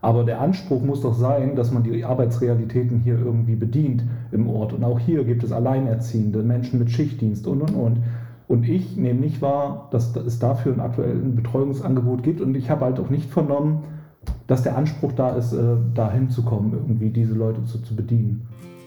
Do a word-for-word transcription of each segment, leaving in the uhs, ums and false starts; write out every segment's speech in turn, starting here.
Aber der Anspruch muss doch sein, dass man die Arbeitsrealitäten hier irgendwie bedient im Ort. Und auch hier gibt es Alleinerziehende, Menschen mit Schichtdienst und, und, und. Und ich nehme nicht wahr, dass es dafür ein aktuelles Betreuungsangebot gibt. Und ich habe halt auch nicht vernommen, dass der Anspruch da ist, da hinzukommen, irgendwie diese Leute zu, zu bedienen.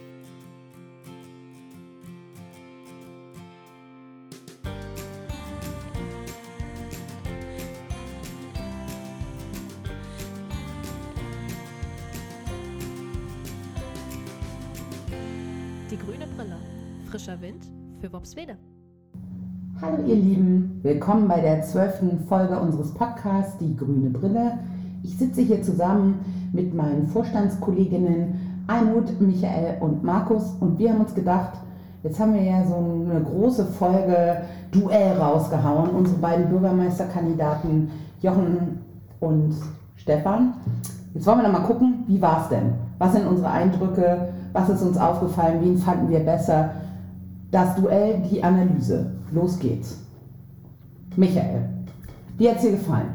Die grüne Brille. Frischer Wind für Worpswede. Hallo ihr Lieben, willkommen bei der zwölften Folge unseres Podcasts Die grüne Brille. Ich sitze hier zusammen mit meinen Vorstandskolleginnen Almut, Michael und Markus und wir haben uns gedacht, jetzt haben wir ja so eine große Folge Duell rausgehauen, unsere beiden Bürgermeisterkandidaten Jochen und Stefan. Jetzt wollen wir noch mal gucken, wie war es denn? Was sind unsere Eindrücke? Was ist uns aufgefallen? Wen fanden wir besser? Das Duell, die Analyse. Los geht's. Michael, wie hat es dir gefallen?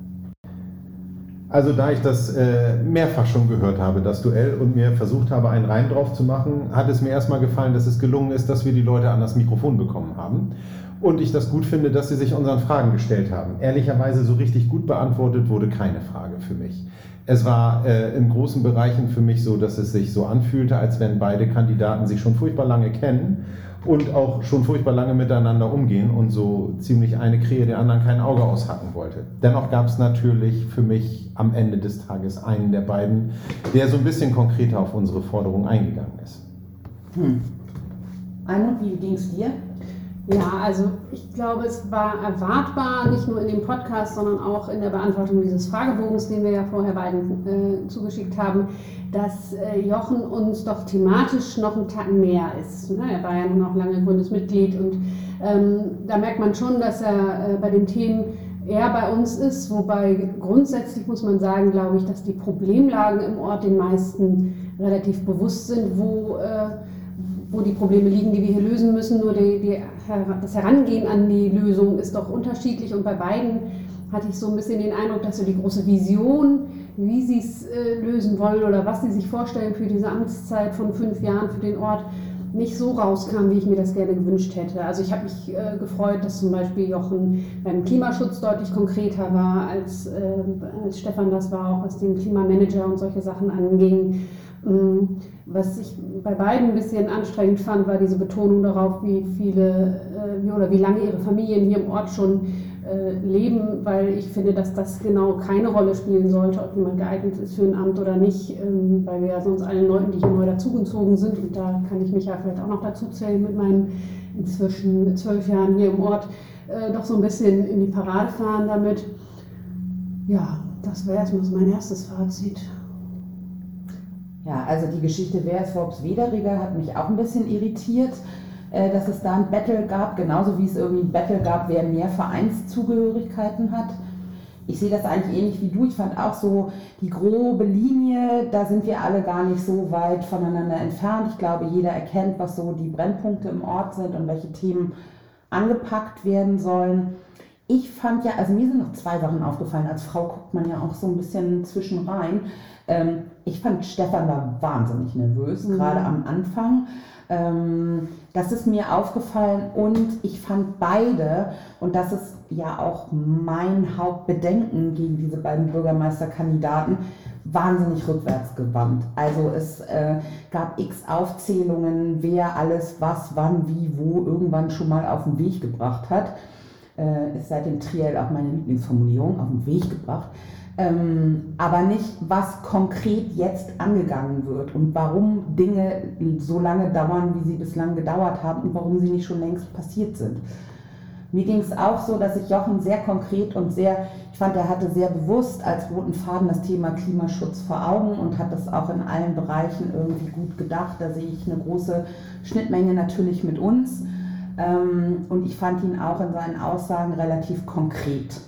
Also da ich das äh, mehrfach schon gehört habe, das Duell, und mir versucht habe, einen Reim drauf zu machen, hat es mir erstmal gefallen, dass es gelungen ist, dass wir die Leute an das Mikrofon bekommen haben. Und ich das gut finde, dass sie sich unseren Fragen gestellt haben. Ehrlicherweise so richtig gut beantwortet wurde keine Frage für mich. Es war äh, in großen Bereichen für mich so, dass es sich so anfühlte, als wenn beide Kandidaten sich schon furchtbar lange kennen und auch schon furchtbar lange miteinander umgehen und so ziemlich eine Krähe der anderen kein Auge aushacken wollte. Dennoch gab es natürlich für mich am Ende des Tages einen der beiden, der so ein bisschen konkreter auf unsere Forderung eingegangen ist. Hm. Almut, wie ging es dir? Ja, also ich glaube, es war erwartbar, nicht nur in dem Podcast, sondern auch in der Beantwortung dieses Fragebogens, den wir ja vorher beiden äh, zugeschickt haben, dass äh, Jochen uns doch thematisch noch einen Tacken näher ist. Ne? Er war ja nun auch lange Bundesmitglied und ähm, da merkt man schon, dass er äh, bei den Themen eher bei uns ist, wobei grundsätzlich muss man sagen, glaube ich, dass die Problemlagen im Ort den meisten relativ bewusst sind, wo äh, wo die Probleme liegen, die wir hier lösen müssen. Nur die, die, das Herangehen an die Lösung ist doch unterschiedlich und bei beiden hatte ich so ein bisschen den Eindruck, dass so die große Vision, wie sie es äh, lösen wollen oder was sie sich vorstellen für diese Amtszeit von fünf Jahren für den Ort, nicht so rauskam, wie ich mir das gerne gewünscht hätte. Also ich habe mich äh, gefreut, dass zum Beispiel Jochen beim Klimaschutz deutlich konkreter war, als, äh, als Stefan das war, auch was den Klimamanager und solche Sachen anging. Was ich bei beiden ein bisschen anstrengend fand, war diese Betonung darauf, wie viele äh, oder wie lange ihre Familien hier im Ort schon äh, leben, weil ich finde, dass das genau keine Rolle spielen sollte, ob jemand geeignet ist für ein Amt oder nicht, ähm, weil wir ja sonst allen Leuten, die hier neu dazugezogen sind, und da kann ich mich ja vielleicht auch noch dazu zählen mit meinen inzwischen zwölf Jahren hier im Ort, äh, doch so ein bisschen in die Parade fahren damit. Ja, das wäre erstmal so mein erstes Fazit. Ja, also die Geschichte Wer ist Worpswederiger hat mich auch ein bisschen irritiert, äh, dass es da ein Battle gab, genauso wie es irgendwie ein Battle gab, wer mehr Vereinszugehörigkeiten hat. Ich sehe das eigentlich ähnlich wie du. Ich fand auch so die grobe Linie, da sind wir alle gar nicht so weit voneinander entfernt. Ich glaube, jeder erkennt, was so die Brennpunkte im Ort sind und welche Themen angepackt werden sollen. Ich fand ja, also mir sind noch zwei Sachen aufgefallen. Als Frau guckt man ja auch so ein bisschen zwischen rein. Ähm, ich fand, Stefan war wahnsinnig nervös, mhm. gerade am Anfang. Ähm, das ist mir aufgefallen und ich fand beide, und das ist ja auch mein Hauptbedenken gegen diese beiden Bürgermeisterkandidaten, wahnsinnig rückwärtsgewandt. Also es äh, gab x Aufzählungen, wer alles, was, wann, wie, wo irgendwann schon mal auf den Weg gebracht hat. Äh, ist seit dem Triell auch meine Lieblingsformulierung, auf den Weg gebracht. Ähm, aber nicht, was konkret jetzt angegangen wird und warum Dinge so lange dauern, wie sie bislang gedauert haben und warum sie nicht schon längst passiert sind. Mir ging es auch so, dass ich Jochen sehr konkret und sehr, ich fand, er hatte sehr bewusst als roten Faden das Thema Klimaschutz vor Augen und hat das auch in allen Bereichen irgendwie gut gedacht. Da sehe ich eine große Schnittmenge natürlich mit uns. Ähm, und ich fand ihn auch in seinen Aussagen relativ konkret.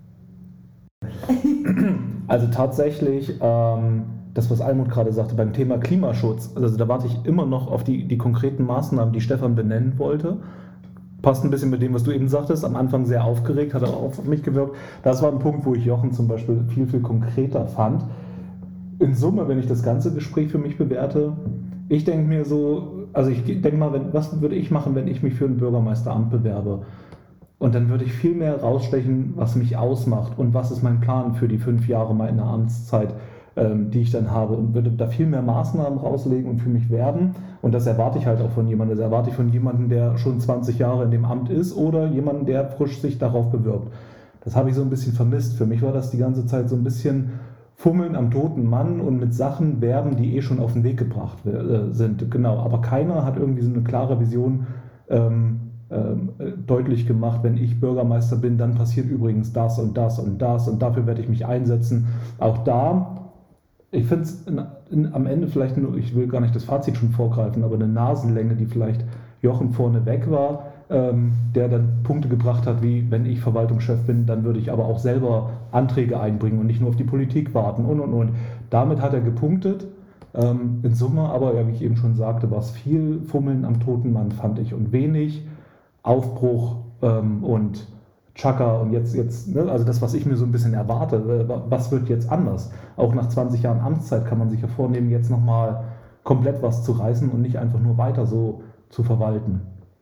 Also tatsächlich, ähm, das, was Almut gerade sagte, beim Thema Klimaschutz, also da warte ich immer noch auf die, die konkreten Maßnahmen, die Stefan benennen wollte. Passt ein bisschen mit dem, was du eben sagtest, am Anfang sehr aufgeregt, hat auch auf mich gewirkt. Das war ein Punkt, wo ich Jochen zum Beispiel viel, viel konkreter fand. in Summe, wenn ich das ganze Gespräch für mich bewerte, ich denke mir so, also ich denke mal, wenn, was würde ich machen, wenn ich mich für ein Bürgermeisteramt bewerbe? Und dann würde ich viel mehr rausstechen, was mich ausmacht und was ist mein Plan für die fünf Jahre meiner Amtszeit, ähm, die ich dann habe, und würde da viel mehr Maßnahmen rauslegen und für mich werben. Und das erwarte ich halt auch von jemandem. Das erwarte ich von jemandem, der schon zwanzig Jahre in dem Amt ist oder jemandem, der frisch sich darauf bewirbt. Das habe ich so ein bisschen vermisst. Für mich war das die ganze Zeit so ein bisschen Fummeln am toten Mann und mit Sachen werben, die eh schon auf den Weg gebracht äh, sind. Genau, aber keiner hat irgendwie so eine klare Vision ähm, ähm, deutlich gemacht, wenn ich Bürgermeister bin, dann passiert übrigens das und das und das und dafür werde ich mich einsetzen. Auch da, ich finde es am Ende vielleicht nur, ich will gar nicht das Fazit schon vorgreifen, aber eine Nasenlänge, die vielleicht Jochen vorne weg war, ähm, der dann Punkte gebracht hat, wie wenn ich Verwaltungschef bin, dann würde ich aber auch selber Anträge einbringen und nicht nur auf die Politik warten und und und. Damit hat er gepunktet. Ähm, in Summe aber, ja, wie ich eben schon sagte, war es viel Fummeln am toten Mann, fand ich, und wenig Aufbruch ähm, und Chaka und jetzt, jetzt ne, also das, was ich mir so ein bisschen erwarte, äh, was wird jetzt anders? Auch nach zwanzig Jahren Amtszeit kann man sich ja vornehmen, jetzt nochmal komplett was zu reißen und nicht einfach nur weiter so zu verwalten.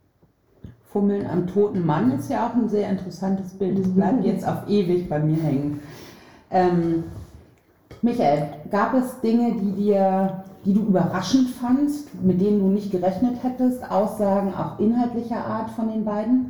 Fummeln am toten Mann ist ja auch ein sehr interessantes Bild. Es bleibt jetzt auf ewig bei mir hängen. Ähm, Michael, gab es Dinge, die dir, die du überraschend fandst, mit denen du nicht gerechnet hättest? Aussagen auch inhaltlicher Art von den beiden?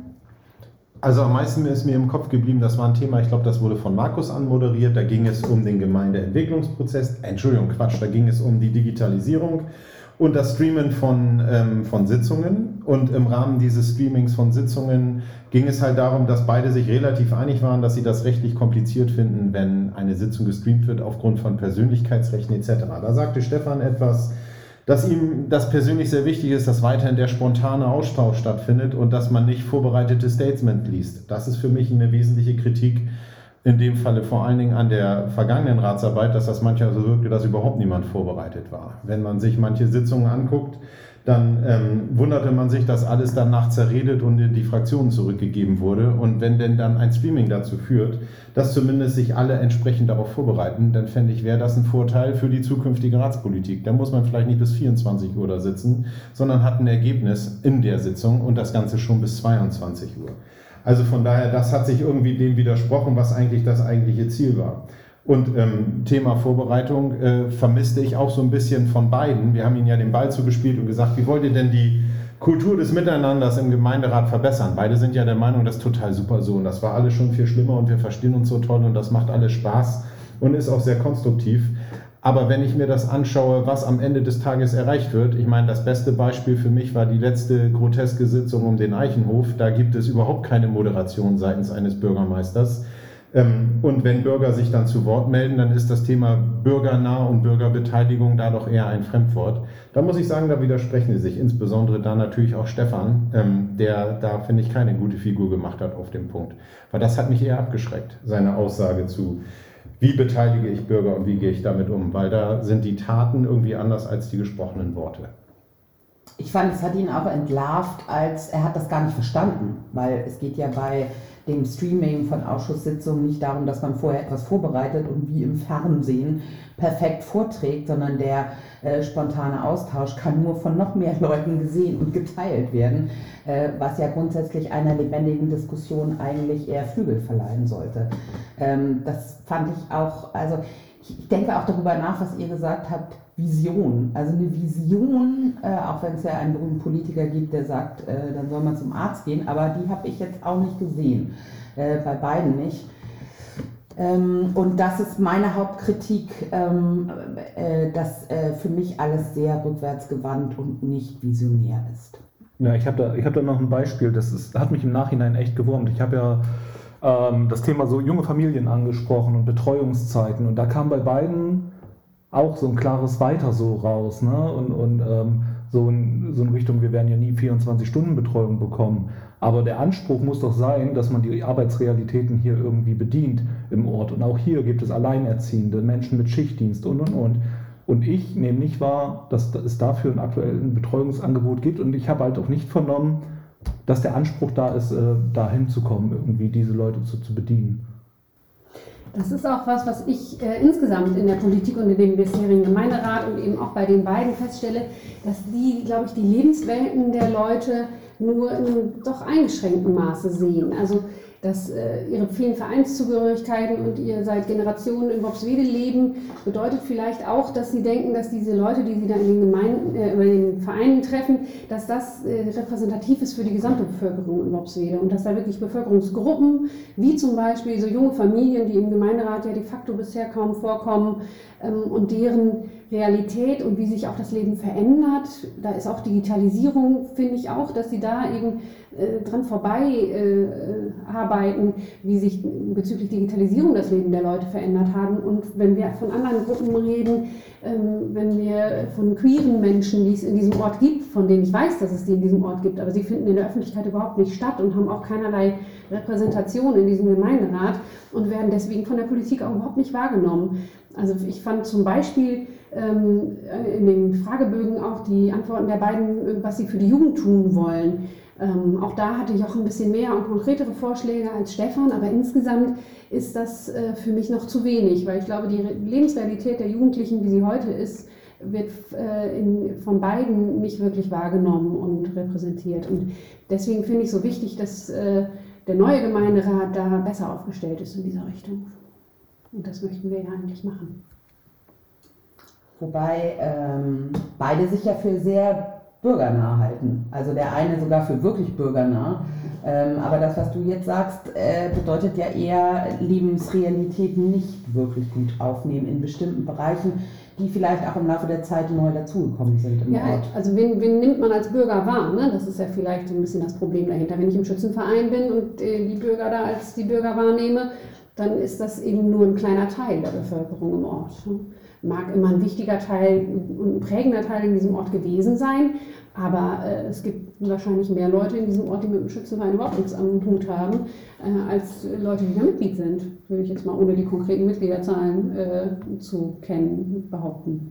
Also am meisten ist mir im Kopf geblieben, das war ein Thema, ich glaube, das wurde von Markus anmoderiert, da ging es um den Gemeindeentwicklungsprozess, Entschuldigung, Quatsch, da ging es um die Digitalisierung und das Streamen von, ähm, von Sitzungen. Und im Rahmen dieses Streamings von Sitzungen ging es halt darum, dass beide sich relativ einig waren, dass sie das rechtlich kompliziert finden, wenn eine Sitzung gestreamt wird aufgrund von Persönlichkeitsrechten et cetera. Da sagte Stefan etwas, dass ihm das persönlich sehr wichtig ist, dass weiterhin der spontane Austausch stattfindet und dass man nicht vorbereitete Statements liest. Das ist für mich eine wesentliche Kritik, in dem Falle vor allen Dingen an der vergangenen Ratsarbeit, dass das manchmal so wirkte, dass überhaupt niemand vorbereitet war. Wenn man sich manche Sitzungen anguckt, dann ähm, wunderte man sich, dass alles dann nachts zerredet und in die Fraktionen zurückgegeben wurde. Und wenn denn dann ein Streaming dazu führt, dass zumindest sich alle entsprechend darauf vorbereiten, dann fände ich, wäre das ein Vorteil für die zukünftige Ratspolitik. Da muss man vielleicht nicht bis vierundzwanzig Uhr da sitzen, sondern hat ein Ergebnis in der Sitzung und das Ganze schon bis zweiundzwanzig Uhr. Also von daher, das hat sich irgendwie dem widersprochen, was eigentlich das eigentliche Ziel war. Und ähm, Thema Vorbereitung äh, vermisste ich auch so ein bisschen von beiden. Wir haben ihnen ja den Ball zugespielt und gesagt, wie wollt ihr denn die Kultur des Miteinanders im Gemeinderat verbessern? Beide sind ja der Meinung, das ist total super so und das war alles schon viel schlimmer und wir verstehen uns so toll und das macht alles Spaß und ist auch sehr konstruktiv. Aber wenn ich mir das anschaue, was am Ende des Tages erreicht wird, ich meine, das beste Beispiel für mich war die letzte groteske Sitzung um den Eichenhof. Da gibt es überhaupt keine Moderation seitens eines Bürgermeisters. Und wenn Bürger sich dann zu Wort melden, dann ist das Thema bürgernah und Bürgerbeteiligung da doch eher ein Fremdwort. Da muss ich sagen, da widersprechen sie sich, insbesondere da natürlich auch Stefan, der da, finde ich, keine gute Figur gemacht hat auf dem Punkt. Weil das hat mich eher abgeschreckt, seine Aussage zu, wie beteilige ich Bürger und wie gehe ich damit um, weil da sind die Taten irgendwie anders als die gesprochenen Worte. Ich fand, es hat ihn auch entlarvt, als er hat das gar nicht verstanden, weil es geht ja bei dem Streaming von Ausschusssitzungen nicht darum, dass man vorher etwas vorbereitet und wie im Fernsehen perfekt vorträgt, sondern der äh, spontane Austausch kann nur von noch mehr Leuten gesehen und geteilt werden, äh, was ja grundsätzlich einer lebendigen Diskussion eigentlich eher Flügel verleihen sollte. Ähm, das fand ich auch, also ich denke auch darüber nach, was ihr gesagt habt, Vision. Also eine Vision, äh, auch wenn es ja einen berühmten Politiker gibt, der sagt, äh, dann soll man zum Arzt gehen, aber die habe ich jetzt auch nicht gesehen, äh, bei beiden nicht. Ähm, und das ist meine Hauptkritik, ähm, äh, dass äh, für mich alles sehr rückwärtsgewandt und nicht visionär ist. Ja, ich habe da, ich hab da noch ein Beispiel, das ist, hat mich im Nachhinein echt gewurmt. Ich habe ja ähm, das Thema so junge Familien angesprochen und Betreuungszeiten und da kam bei beiden auch so ein klares Weiter so raus, ne? und, und ähm, so, in, so in Richtung, wir werden ja nie vierundzwanzig Stunden Betreuung bekommen. Aber der Anspruch muss doch sein, dass man die Arbeitsrealitäten hier irgendwie bedient im Ort. Und auch hier gibt es Alleinerziehende, Menschen mit Schichtdienst und, und, und. Und ich nehme nicht wahr, dass es dafür ein aktuelles Betreuungsangebot gibt. Und ich habe halt auch nicht vernommen, dass der Anspruch da ist, äh, da hinzukommen, irgendwie diese Leute zu, zu bedienen. Das ist auch was, was ich äh, insgesamt in der Politik und in dem bisherigen Gemeinderat und eben auch bei den beiden feststelle, dass die, glaube ich, die Lebenswelten der Leute nur in doch eingeschränktem Maße sehen. Also dass äh, ihre vielen Vereinszugehörigkeiten und ihr seit Generationen in Worpswede leben, bedeutet vielleicht auch, dass sie denken, dass diese Leute, die sie da in den Gemeinden, äh, in den Vereinen treffen, dass das äh, repräsentativ ist für die gesamte Bevölkerung in Worpswede und dass da wirklich Bevölkerungsgruppen, wie zum Beispiel so junge Familien, die im Gemeinderat ja de facto bisher kaum vorkommen, ähm, und deren Realität und wie sich auch das Leben verändert. Da ist auch Digitalisierung, finde ich auch, dass sie da eben äh, dran vorbei äh, arbeiten, wie sich bezüglich Digitalisierung das Leben der Leute verändert haben. Und wenn wir von anderen Gruppen reden, ähm, wenn wir von queeren Menschen, die es in diesem Ort gibt, von denen ich weiß, dass es die in diesem Ort gibt, aber sie finden in der Öffentlichkeit überhaupt nicht statt und haben auch keinerlei Repräsentation in diesem Gemeinderat und werden deswegen von der Politik auch überhaupt nicht wahrgenommen. Also ich fand zum Beispiel ähm, in den Fragebögen auch die Antworten der beiden, was sie für die Jugend tun wollen. Ähm, auch da hatte ich auch ein bisschen mehr und konkretere Vorschläge als Stefan, aber insgesamt ist das äh, für mich noch zu wenig, weil ich glaube, die Lebensrealität der Jugendlichen, wie sie heute ist, wird äh, in, von beiden nicht wirklich wahrgenommen und repräsentiert. Und deswegen finde ich so wichtig, dass äh, der neue Gemeinderat da besser aufgestellt ist in dieser Richtung. Und das möchten wir ja eigentlich machen. Wobei ähm, beide sich ja für sehr bürgernah halten. Also der eine sogar für wirklich bürgernah. Ähm, aber das, was du jetzt sagst, äh, bedeutet ja eher Lebensrealitäten nicht wirklich gut aufnehmen in bestimmten Bereichen, die vielleicht auch im Laufe der Zeit neu dazugekommen sind im ja, Ort. Also wen, wen nimmt man als Bürger wahr? Ne? Das ist ja vielleicht ein bisschen das Problem dahinter. Wenn ich im Schützenverein bin und äh, die Bürger da als die Bürger wahrnehme, dann ist das eben nur ein kleiner Teil der Bevölkerung im Ort. Mag immer ein wichtiger Teil und ein prägender Teil in diesem Ort gewesen sein, aber äh, es gibt wahrscheinlich mehr Leute in diesem Ort, die mit dem Schützenverein überhaupt nichts am Hut haben, äh, als Leute, die da Mitglied sind, würde ich jetzt mal ohne die konkreten Mitgliederzahlen äh, zu kennen behaupten.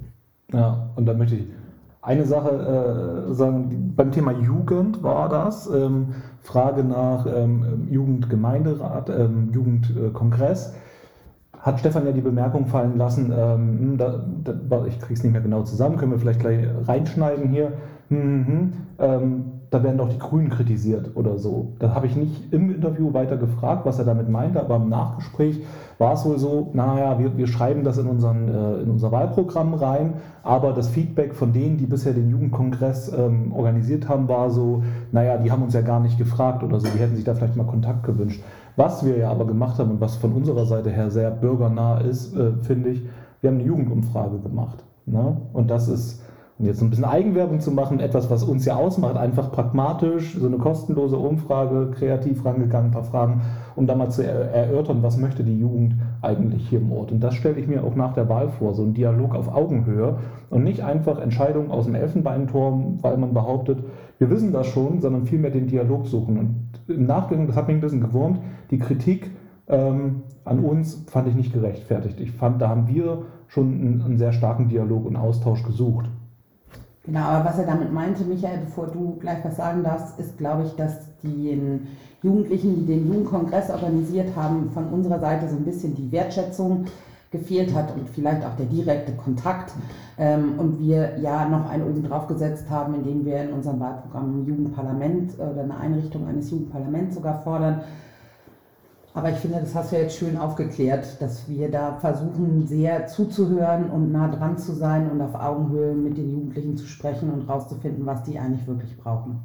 Ja, und da möchte ich eine Sache äh, sagen, beim Thema Jugend war das, ähm, Frage nach ähm, Jugendgemeinderat, ähm, Jugendkongress, hat Stefan ja die Bemerkung fallen lassen, ähm, da, da, ich kriege es nicht mehr genau zusammen, können wir vielleicht gleich reinschneiden hier, mhm, ähm, da werden doch die Grünen kritisiert oder so. Da habe ich nicht im Interview weiter gefragt, was er damit meinte, aber im Nachgespräch war es wohl so, naja, wir, wir schreiben das in, unseren, äh, in unser Wahlprogramm rein, aber das Feedback von denen, die bisher den Jugendkongress ähm, organisiert haben, war so, naja, die haben uns ja gar nicht gefragt oder so, die hätten sich da vielleicht mal Kontakt gewünscht. Was wir ja aber gemacht haben und was von unserer Seite her sehr bürgernah ist, äh, finde ich, wir haben eine Jugendumfrage gemacht. Ne? Und das ist, um jetzt ein bisschen Eigenwerbung zu machen, etwas, was uns ja ausmacht, einfach pragmatisch, so eine kostenlose Umfrage, kreativ rangegangen, ein paar Fragen, um da mal zu er- erörtern, was möchte die Jugend eigentlich hier im Ort. Und das stelle ich mir auch nach der Wahl vor, so ein Dialog auf Augenhöhe und nicht einfach Entscheidungen aus dem Elfenbeinturm, weil man behauptet, wir wissen das schon, sondern vielmehr den Dialog suchen. Und im Nachgang, das hat mich ein bisschen gewurmt, die Kritik ähm, an uns fand ich nicht gerechtfertigt. Ich fand, da haben wir schon einen, einen sehr starken Dialog und Austausch gesucht. Genau, aber was er damit meinte, Michael, bevor du gleich was sagen darfst, ist, glaube ich, dass die Jugendlichen, die den Jugendkongress organisiert haben, von unserer Seite so ein bisschen die Wertschätzung gefehlt hat und vielleicht auch der direkte Kontakt. Ähm, und wir ja noch einen oben drauf gesetzt haben, indem wir in unserem Wahlprogramm ein Jugendparlament oder eine Einrichtung eines Jugendparlaments sogar fordern. Aber ich finde, das hast du jetzt schön aufgeklärt, dass wir da versuchen, sehr zuzuhören und nah dran zu sein und auf Augenhöhe mit den Jugendlichen zu sprechen und rauszufinden, was die eigentlich wirklich brauchen.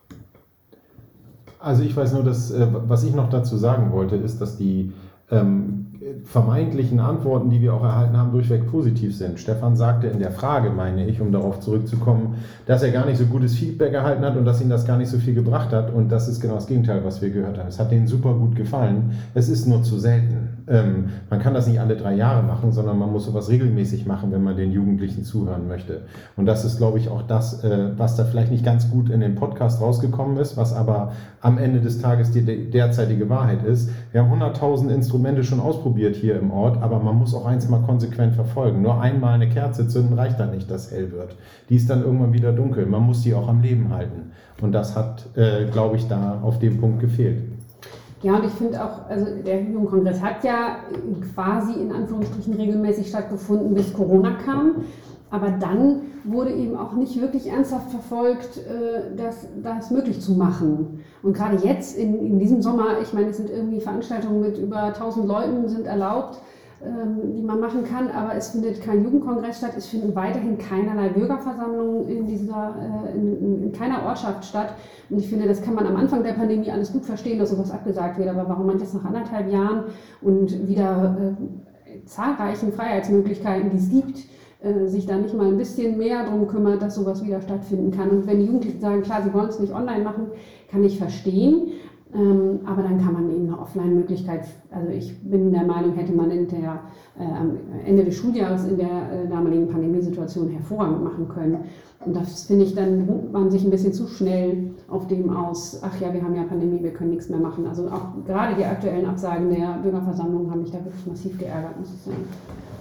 Also ich weiß nur, dass, was ich noch dazu sagen wollte, ist, dass die ähm, vermeintlichen Antworten, die wir auch erhalten haben, durchweg positiv sind. Stefan sagte in der Frage, meine ich, um darauf zurückzukommen, dass er gar nicht so gutes Feedback erhalten hat und dass ihm das gar nicht so viel gebracht hat. Und das ist genau das Gegenteil, was wir gehört haben. Es hat denen super gut gefallen. Es ist nur zu selten. Ähm, man kann das nicht alle drei Jahre machen, sondern man muss sowas regelmäßig machen, wenn man den Jugendlichen zuhören möchte. Und das ist, glaube ich, auch das, äh, was da vielleicht nicht ganz gut in dem Podcast rausgekommen ist, was aber am Ende des Tages die de- derzeitige Wahrheit ist. Wir haben hunderttausend Instrumente schon ausprobiert hier im Ort, aber man muss auch eins mal konsequent verfolgen. Nur einmal eine Kerze zünden reicht dann nicht, dass hell wird. Die ist dann irgendwann wieder dunkel. Man muss die auch am Leben halten. Und das hat, äh, glaube ich, da auf dem Punkt gefehlt. Ja, und ich finde auch, also der Jugendkongress hat ja quasi in Anführungsstrichen regelmäßig stattgefunden, bis Corona kam. Aber dann wurde eben auch nicht wirklich ernsthaft verfolgt, das, das möglich zu machen. Und gerade jetzt, in, in diesem Sommer, ich meine, es sind irgendwie Veranstaltungen mit über tausend Leuten sind erlaubt, die man machen kann, aber es findet kein Jugendkongress statt, es finden weiterhin keinerlei Bürgerversammlungen in, dieser, in, in keiner Ortschaft statt. Und ich finde, das kann man am Anfang der Pandemie alles gut verstehen, dass sowas abgesagt wird, aber warum man jetzt nach anderthalb Jahren und wieder äh, zahlreichen Freiheitsmöglichkeiten, die es gibt, äh, sich da nicht mal ein bisschen mehr darum kümmert, dass sowas wieder stattfinden kann. Und wenn die Jugendlichen sagen, klar, sie wollen es nicht online machen, kann ich verstehen. Ähm, aber dann kann man eben eine Offline-Möglichkeit, also ich bin der Meinung, hätte man in der, äh, am Ende des Schuljahres in der äh, damaligen Pandemiesituation hervorragend machen können. Und das finde ich, dann ruht man sich ein bisschen zu schnell auf dem aus, ach ja, wir haben ja Pandemie, wir können nichts mehr machen. Also auch gerade die aktuellen Absagen der Bürgerversammlung haben mich da wirklich massiv geärgert, muss ich sagen.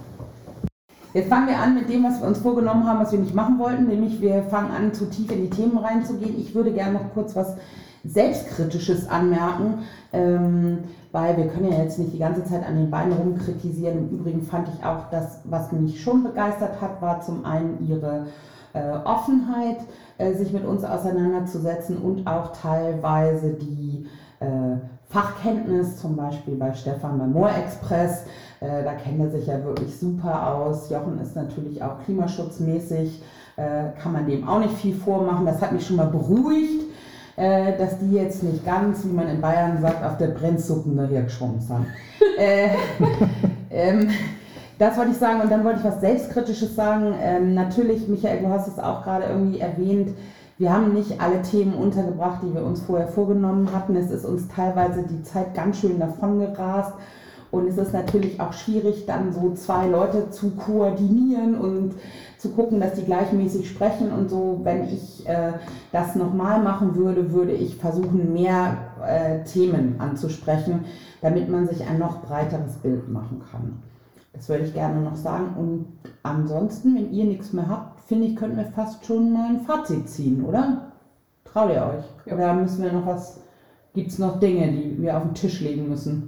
Jetzt fangen wir an mit dem, was wir uns vorgenommen haben, was wir nicht machen wollten, nämlich wir fangen an, zu tief in die Themen reinzugehen. Ich würde gerne noch kurz was Selbstkritisches anmerken, ähm, weil wir können ja jetzt nicht die ganze Zeit an den Beinen rumkritisieren. Im Übrigen fand ich auch, das, was mich schon begeistert hat, war zum einen ihre äh, Offenheit, äh, sich mit uns auseinanderzusetzen und auch teilweise die äh, Fachkenntnis, zum Beispiel bei Stefan beim Moorexpress. Äh, da kennt er sich ja wirklich super aus. Jochen ist natürlich auch klimaschutzmäßig, äh, kann man dem auch nicht viel vormachen. Das hat mich schon mal beruhigt, Äh, dass die jetzt nicht ganz, wie man in Bayern sagt, auf der Brennsuppen daher geschwommen sind. äh, ähm, das wollte ich sagen und dann wollte ich was Selbstkritisches sagen. Ähm, natürlich, Michael, du hast es auch gerade irgendwie erwähnt, wir haben nicht alle Themen untergebracht, die wir uns vorher vorgenommen hatten. Es ist uns teilweise die Zeit ganz schön davon gerast. Und es ist natürlich auch schwierig, dann so zwei Leute zu koordinieren und zu gucken, dass die gleichmäßig sprechen und so. Wenn ich äh, das nochmal machen würde, würde ich versuchen, mehr äh, Themen anzusprechen, damit man sich ein noch breiteres Bild machen kann. Das würde ich gerne noch sagen. Und ansonsten, wenn ihr nichts mehr habt, finde ich, könnten wir fast schon mal ein Fazit ziehen, oder? Traut ihr euch? Ja. Oder müssen wir noch was, gibt es noch Dinge, die wir auf den Tisch legen müssen?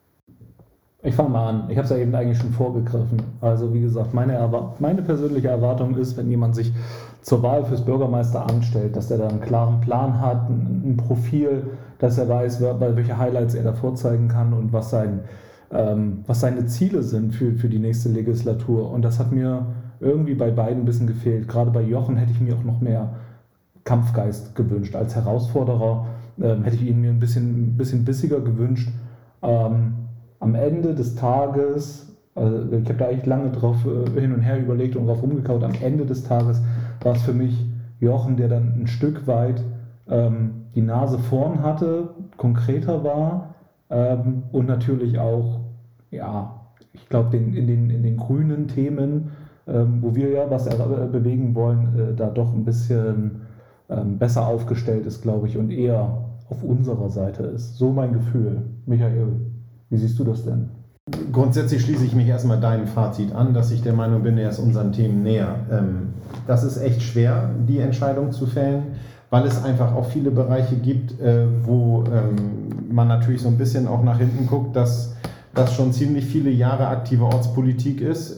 Ich fange mal an. Ich habe es ja eben eigentlich schon vorgegriffen. Also wie gesagt, meine, Erwart- meine persönliche Erwartung ist, wenn jemand sich zur Wahl fürs Bürgermeisteramt stellt, dass er da einen klaren Plan hat, ein, ein Profil, dass er weiß, welche Highlights er da vorzeigen kann und was, sein, ähm, was seine Ziele sind für, für die nächste Legislatur. Und das hat mir irgendwie bei beiden ein bisschen gefehlt. Gerade bei Jochen hätte ich mir auch noch mehr Kampfgeist gewünscht. Als Herausforderer ähm, hätte ich ihn mir ein bisschen, ein bisschen bissiger gewünscht. Ähm, Am Ende des Tages, also ich habe da echt lange drauf äh, hin und her überlegt und drauf rumgekaut, am Ende des Tages war es für mich Jochen, der dann ein Stück weit ähm, die Nase vorn hatte, konkreter war ähm, und natürlich auch, ja, ich glaube, in den, in den grünen Themen, ähm, wo wir ja was äh, bewegen wollen, äh, da doch ein bisschen ähm, besser aufgestellt ist, glaube ich, und eher auf unserer Seite ist. So mein Gefühl. Michael, wie siehst du das denn? Grundsätzlich schließe ich mich erstmal deinem Fazit an, dass ich der Meinung bin, er ist unseren Themen näher. Das ist echt schwer, die Entscheidung zu fällen, weil es einfach auch viele Bereiche gibt, wo man natürlich so ein bisschen auch nach hinten guckt, dass das schon ziemlich viele Jahre aktive Ortspolitik ist,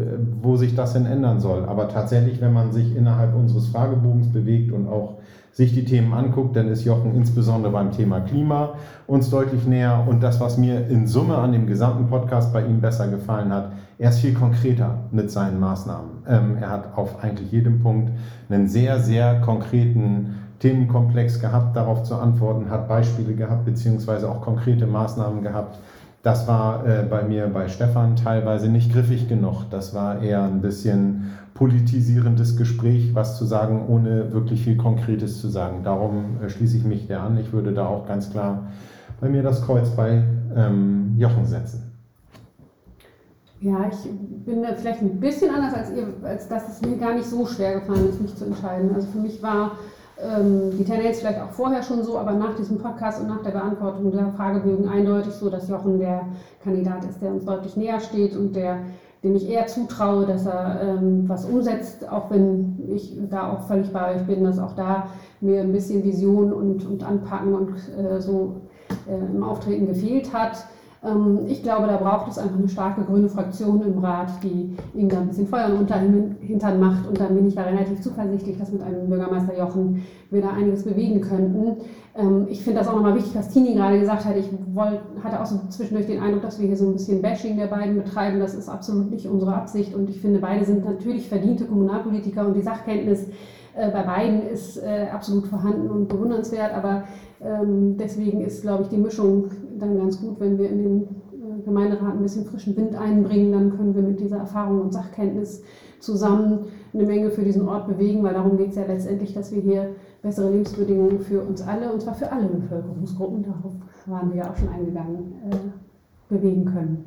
wo sich das denn ändern soll. Aber tatsächlich, wenn man sich innerhalb unseres Fragebogens bewegt und auch sich die Themen anguckt, dann ist Jochen insbesondere beim Thema Klima uns deutlich näher. Und das, was mir in Summe an dem gesamten Podcast bei ihm besser gefallen hat, er ist viel konkreter mit seinen Maßnahmen. Ähm, er hat auf eigentlich jedem Punkt einen sehr, sehr konkreten Themenkomplex gehabt, darauf zu antworten, hat Beispiele gehabt, beziehungsweise auch konkrete Maßnahmen gehabt. Das war äh, bei mir, bei Stefan, teilweise nicht griffig genug. Das war eher ein bisschen politisierendes Gespräch, was zu sagen, ohne wirklich viel Konkretes zu sagen. Darum äh, schließe ich mich der an. Ich würde da auch ganz klar bei mir das Kreuz bei ähm, Jochen setzen. Ja, ich bin da vielleicht ein bisschen anders als ihr, als dass es mir gar nicht so schwer gefallen ist, mich zu entscheiden. Also für mich war ähm, die Tendenz vielleicht auch vorher schon so, aber nach diesem Podcast und nach der Beantwortung der Fragebögen eindeutig so, dass Jochen der Kandidat ist, der uns deutlich näher steht und der dem ich eher zutraue, dass er ähm, was umsetzt, auch wenn ich da auch völlig bei euch bin, dass auch da mir ein bisschen Vision und, und Anpacken und äh, so äh, im Auftreten gefehlt hat. Ähm, ich glaube, da braucht es einfach eine starke grüne Fraktion im Rat, die ihm da ein bisschen Feuer unter den Hintern macht. Und dann bin ich da relativ zuversichtlich, dass mit einem Bürgermeister Jochen wir da einiges bewegen könnten. Ähm, ich finde das auch nochmal wichtig, was Tini gerade gesagt hat. Ich wollt, hatte auch so zwischendurch den Eindruck, dass wir hier so ein bisschen Bashing der beiden betreiben. Das ist absolut nicht unsere Absicht. Und ich finde, beide sind natürlich verdiente Kommunalpolitiker und die Sachkenntnis äh, bei beiden ist äh, absolut vorhanden und bewundernswert. Aber ähm, deswegen ist, glaube ich, die Mischung dann ganz gut, wenn wir in den äh, Gemeinderat ein bisschen frischen Wind einbringen. Dann können wir mit dieser Erfahrung und Sachkenntnis zusammen eine Menge für diesen Ort bewegen, weil darum geht es ja letztendlich, dass wir hier bessere Lebensbedingungen für uns alle, und zwar für alle Bevölkerungsgruppen, darauf waren wir ja auch schon eingegangen, äh, bewegen können.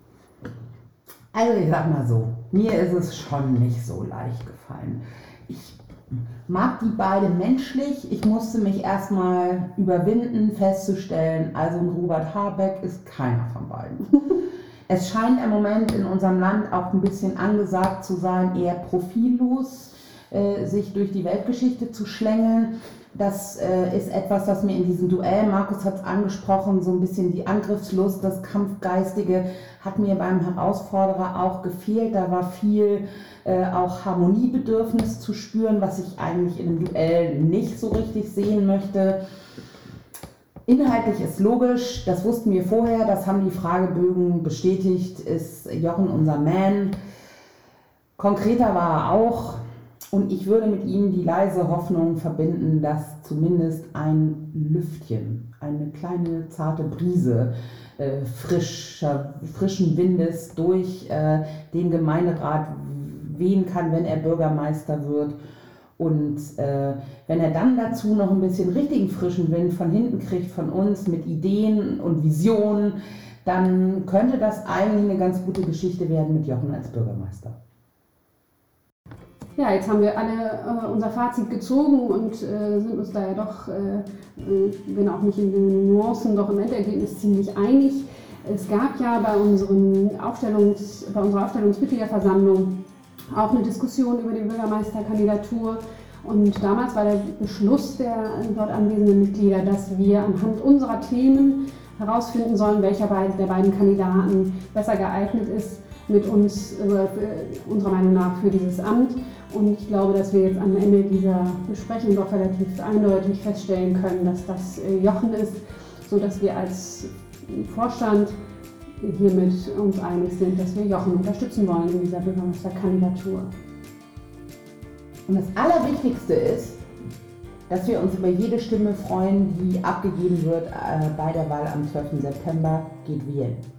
Also ich sag mal so, mir ist es schon nicht so leicht gefallen. Ich mag die beiden menschlich, ich musste mich erstmal überwinden, festzustellen, also ein Robert Habeck ist keiner von beiden. Es scheint im Moment in unserem Land auch ein bisschen angesagt zu sein, eher profillos, äh, sich durch die Weltgeschichte zu schlängeln. Das äh, ist etwas, das mir in diesem Duell, Markus hat es angesprochen, so ein bisschen die Angriffslust, das Kampfgeistige hat mir beim Herausforderer auch gefehlt. Da war viel äh, auch Harmoniebedürfnis zu spüren, was ich eigentlich in einem Duell nicht so richtig sehen möchte. Inhaltlich ist logisch, das wussten wir vorher, das haben die Fragebögen bestätigt, ist Jochen unser Man. Konkreter war er auch, und ich würde mit ihm die leise Hoffnung verbinden, dass zumindest ein Lüftchen, eine kleine zarte Brise äh, frischer, frischen Windes durch äh, den Gemeinderat wehen kann, wenn er Bürgermeister wird. Und äh, wenn er dann dazu noch ein bisschen richtigen frischen Wind von hinten kriegt, von uns mit Ideen und Visionen, dann könnte das eigentlich eine ganz gute Geschichte werden mit Jochen als Bürgermeister. Ja, jetzt haben wir alle äh, unser Fazit gezogen und äh, sind uns da ja doch, äh, wenn auch nicht in den Nuancen, doch im Endergebnis ziemlich einig. Es gab ja bei, unseren Aufstellungs-, bei unserer Aufstellungsmitgliederversammlung auch eine Diskussion über die Bürgermeisterkandidatur, und damals war der Beschluss der dort anwesenden Mitglieder, dass wir anhand unserer Themen herausfinden sollen, welcher der beiden Kandidaten besser geeignet ist mit uns, äh, unserer Meinung nach, für dieses Amt. Und ich glaube, dass wir jetzt am Ende dieser Besprechung doch relativ eindeutig feststellen können, dass das äh, Jochen ist, sodass wir als Vorstand hiermit uns einig sind, dass wir Jochen unterstützen wollen in dieser Bürgermeisterkandidatur. Und das Allerwichtigste ist, dass wir uns über jede Stimme freuen, die abgegeben wird äh, bei der Wahl am zwölften September. Geht wählen.